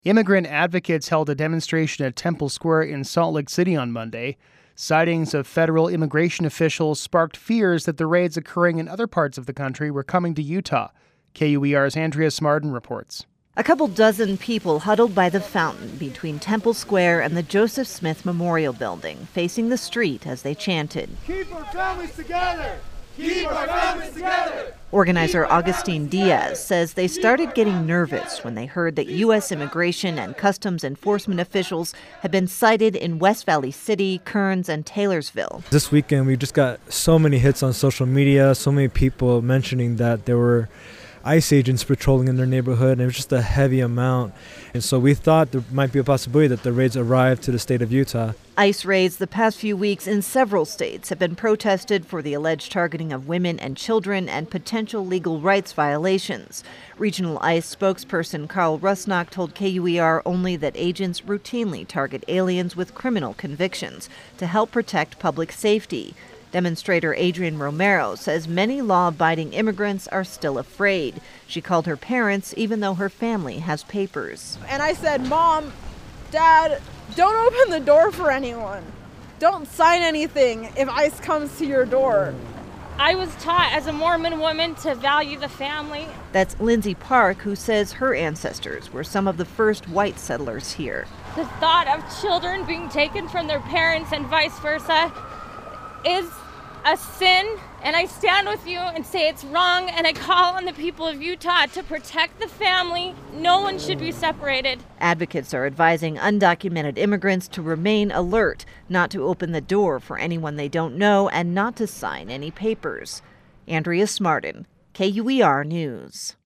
Immigrant advocates held a demonstration at Temple Square in Salt Lake City on Monday. Sightings of federal immigration officials sparked fears that the raids occurring in other parts of the country were coming to Utah. KUER's Andrea Smarden reports. A couple dozen people huddled by the fountain between Temple Square and the Joseph Smith Memorial Building, facing the street as they chanted, "Keep our families together! Keep our families together!" Organizer Augustine Diaz says they started getting nervous when they heard that U.S. immigration and customs enforcement officials had been sighted in West Valley City, Kearns, and Taylorsville. This weekend, we just got so many hits on social media, so many people mentioning that there were ICE agents patrolling in their neighborhood, and it was just a heavy amount. And so we thought there might be a possibility that the raids arrived to the state of Utah. ICE raids the past few weeks in several states have been protested for the alleged targeting of women and children and potential legal rights violations. Regional ICE spokesperson Carl Rusnak told KUER only that agents routinely target aliens with criminal convictions to help protect public safety. Demonstrator Adrian Romero says many law-abiding immigrants are still afraid. She called her parents even though her family has papers. And I said, "Mom, Dad, don't open the door for anyone. Don't sign anything if ICE comes to your door." I was taught as a Mormon woman to value the family. That's Lindsay Park, who says her ancestors were some of the first white settlers here. The thought of children being taken from their parents and vice versa is a sin, and I stand with you and say it's wrong, and I call on the people of Utah to protect the family. No one should be separated. Advocates are advising undocumented immigrants to remain alert, not to open the door for anyone they don't know, and not to sign any papers. Andrea Smarden, KUER News.